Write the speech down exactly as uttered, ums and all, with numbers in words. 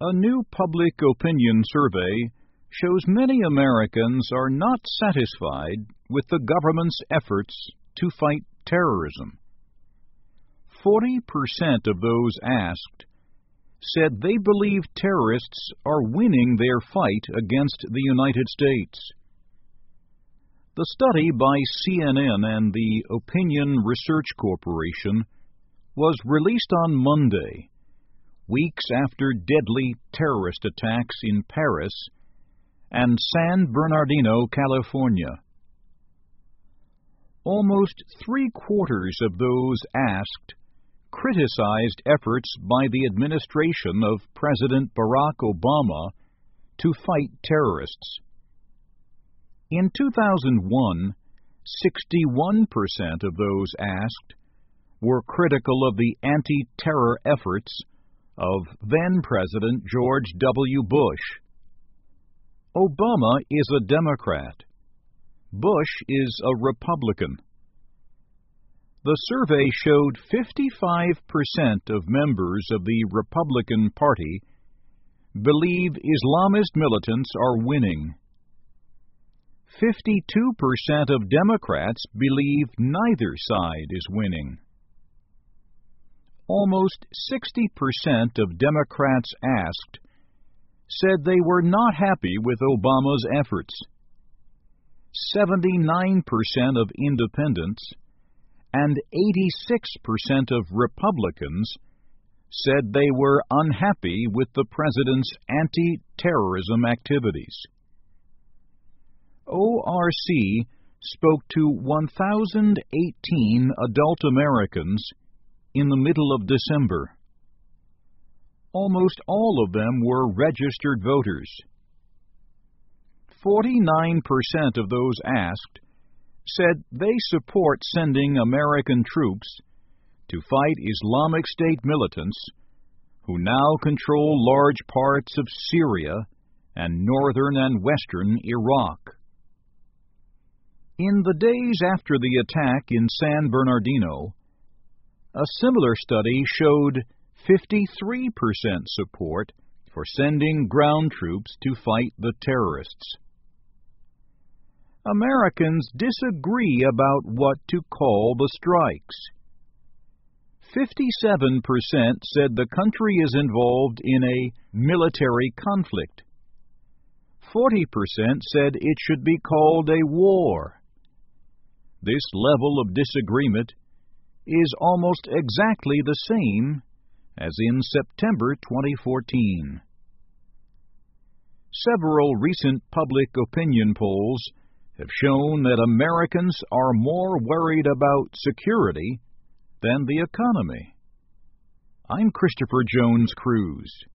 A new public opinion survey shows many Americans are not satisfied with the government's efforts to fight terrorism. Forty percent of those asked said they believe terrorists are winning their fight against the United States. The study by C N N and the Opinion Research Corporation was released on Monday, weeks after deadly terrorist attacks in Paris and San Bernardino, California. Almost three-quarters of those asked criticized efforts by the administration of President Barack Obama to fight terrorists. In two thousand one, sixty-one percent of those asked were critical of the anti-terror efforts of then-President George W. Bush. Obama is a Democrat. Bush is a Republican. The survey showed fifty-five percent of members of the Republican Party believe Islamist militants are winning. fifty-two percent of Democrats believe neither side is winning. Almost sixty percent of Democrats asked said they were not happy with Obama's efforts. seventy-nine percent of independents and eighty-six percent of Republicans said they were unhappy with the president's anti-terrorism activities. O R C spoke to one thousand eighteen adult Americans in the middle of December. Almost all of them were registered voters. forty-nine percent of those asked said they support sending American troops to fight Islamic State militants who now control large parts of Syria and northern and western Iraq. In the days after the attack in San Bernardino, a similar study showed fifty-three percent support for sending ground troops to fight the terrorists. Americans disagree about what to call the strikes. fifty-seven percent said the country is involved in a military conflict. forty percent said it should be called a war. This level of disagreement is almost exactly the same as in September twenty fourteen. Several recent public opinion polls have shown that Americans are more worried about security than the economy. I'm Christopher Jones Cruz.